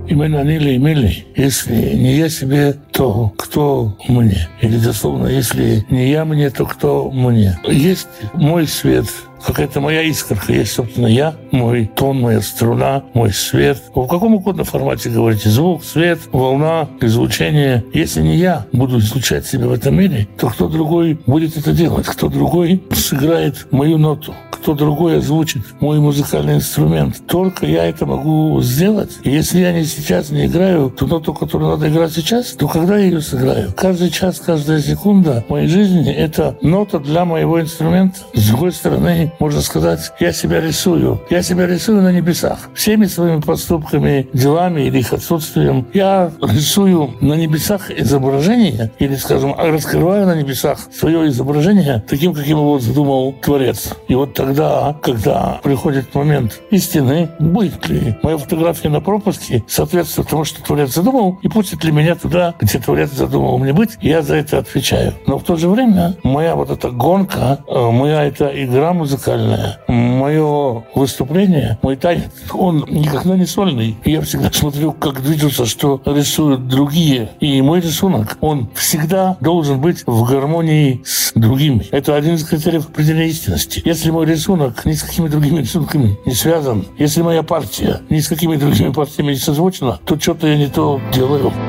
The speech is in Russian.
именно Нили и Мили. Если не я себе, то кто мне? Или дословно, если не я мне, то кто мне? Есть мой свет, какая-то моя искорка, есть, собственно, я, мой тон, моя струна, мой свет. В каком угодно формате говорите. Звук, свет, волна, излучение. Если не я буду излучать себя в этом мире, то кто другой будет это делать? Кто другой сыграет мою ноту? Кто другой озвучит мой музыкальный инструмент? Только я это могу сделать. И если я не сейчас не играю ту ноту, которую надо играть сейчас, то когда я ее сыграю? Каждый час, каждая секунда моей жизни — это нота для моего инструмента. С другой стороны, можно сказать, я себя рисую. Я себя рисую на небесах. Всеми своими поступками, делами или их отсутствием. Я рисую на небесах изображение, или, скажем, раскрываю на небесах свое изображение таким, каким его задумал Творец. И вот тогда, когда приходит момент истины, будет ли моя фотография на пропуске соответствует тому, что Творец задумал, и пустит ли меня туда, где Творец задумал мне быть, я за это отвечаю. Но в то же время моя вот эта гонка, моя эта игра музыкальная, мое выступление, мой танец, он никогда не сольный. Я всегда смотрю, как движутся, что рисуют другие. И мой рисунок, он всегда должен быть в гармонии с другими. Это один из критериев определения истинности. Если мой рисунок ни с какими другими рисунками не связан, если моя партия ни с какими другими партиями не созвучна, то что-то я не то делаю.